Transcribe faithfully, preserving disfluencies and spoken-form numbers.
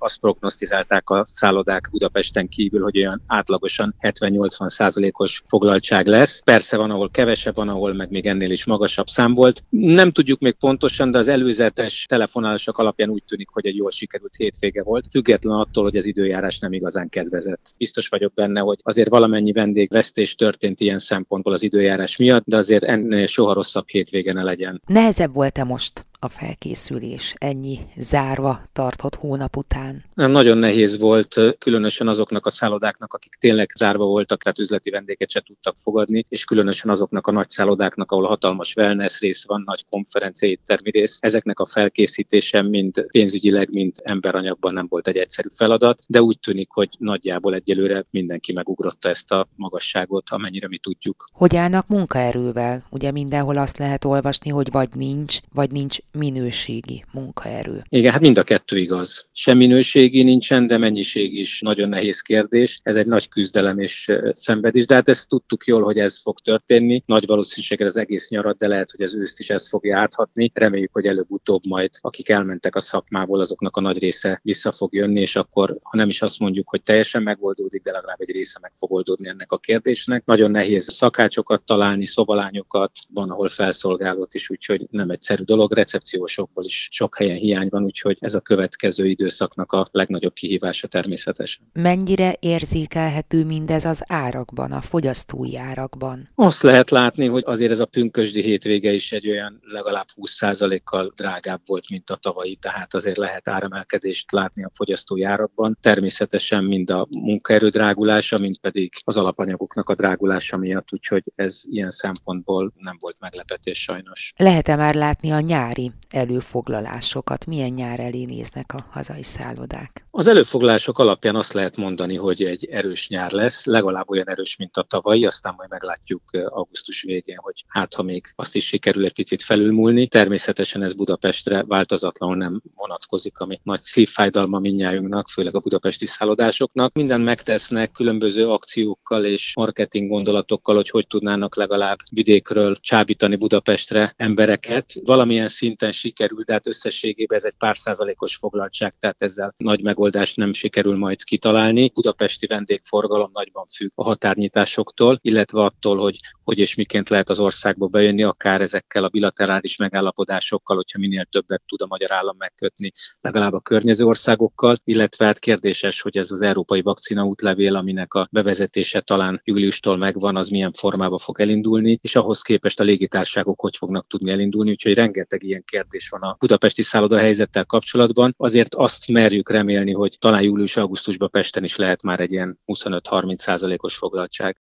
azt prognosztizálták a szállodák Budapesten kívül, hogy olyan átlagosan hetven-nyolcvan százalékos foglaltság lesz. Persze van, ahol kevesebb, van, ahol meg még ennél is magasabb szám volt. Nem tudjuk még pontosan, de az előzetes telefonálások alapján úgy tűnik, hogy egy jól sikerült hétvége volt, független attól, hogy az időjárás nem igazán kedvezett. Biztos vagyok benne, hogy azért valamennyi vendégvesztés történt ilyen szempontból az időjárás miatt, de azért ennél soha rosszabb hétvége ne legyen. Nehezebb volt-e most a felkészülés ennyi zárva tartott hónap után? Nem, nagyon nehéz volt, különösen azoknak a szállodáknak, akik tényleg zárva voltak, tehát üzleti vendéget se tudtak fogadni, és különösen azoknak a nagy szállodáknak, ahol hatalmas wellness rész van, nagy konferencia éttermi rész. Ezeknek a felkészítése mind pénzügyileg, mind emberanyagban nem volt egy egyszerű feladat, de úgy tűnik, hogy nagyjából egyelőre mindenki megugrotta ezt a magasságot, amennyire mi tudjuk. Hogy állnak munkaerővel? Ugye mindenhol azt lehet olvasni, hogy vagy nincs, vagy nincs minőségi munkaerő. Igen, hát mind a kettő igaz. Sem minőségi nincsen, de mennyiség is nagyon nehéz kérdés. Ez egy nagy küzdelem és szenvedés, de hát ezt tudtuk jól, hogy ez fog történni. Nagy valószínűséggel az egész nyarat, de lehet, hogy az őszt is ezt fogja áthatni. Reméljük, hogy előbb-utóbb majd, akik elmentek a szakmából, azoknak a nagy része vissza fog jönni, és akkor, ha nem is azt mondjuk, hogy teljesen megoldódik, de legalább egy része meg fog oldódni ennek a kérdésnek. Nagyon nehéz szakácsokat találni, szobalányokat, van, ahol felszolgálót is, úgyhogy nem egyszerű dolog. Recepciósokból is sok helyen hiány van, úgyhogy ez a következő időszaknak a legnagyobb kihívása természetesen. Mennyire érzékelhető mindez az árakban, a fogyasztói árakban? Azt lehet látni, hogy azért ez a pünkösdi hétvége is egy olyan legalább húsz százalékkal drágább volt, mint a tavalyi, tehát azért lehet áremelkedést látni a fogyasztói árakban. Természetesen mind a munkaerő drágulása, mind pedig az alapanyagoknak a drágulása miatt, úgyhogy ez ilyen szempontból nem volt meglepetés sajnos. Lehet-e már látni a nyári előfoglalásokat? Milyen nyár elé néznek a hazai szállodák? Az előfoglalások alapján azt lehet mondani, hogy egy erős nyár lesz, legalább olyan erős, mint a tavalyi, aztán majd meglátjuk augusztus végén, hogy hát ha még azt is sikerül egy picit felülmúlni. Természetesen ez Budapestre változatlanul nem vonatkozik, ami nagy szívfájdalma mindnyájunknak, főleg a budapesti szállodásoknak. Mindent megtesznek különböző akciókkal és marketing gondolatokkal, hogy hogy tudnának legalább vidékről csábítani Budapestre embereket. Valamilyen szinten sikerül, de hát összességében ez egy pár százalékos foglaltság, tehát ezzel nagy megoldást nem sikerül majd kitalálni. Budapesti vendégforgalom nagyban függ a határnyitásoktól, illetve attól, hogy hogy és miként lehet az országba bejönni, akár ezekkel a bilaterális megállapodásokkal, hogyha minél többet tud a magyar állam megkötni, legalább a környező országokkal, illetve hát kérdéses, hogy ez az európai vakcina útlevél, aminek a bevezetése talán júliustól megvan, az milyen formába fog elindulni, és ahhoz képest a légitársaságok hogy fognak tudni elindulni, úgyhogy rengeteg ilyen kérdés van a budapesti szálloda helyzettel kapcsolatban. Azért azt merjük remélni, hogy talán július-augusztusban Pesten is lehet már egy ilyen huszonöt-harminc százalékos foglaltság.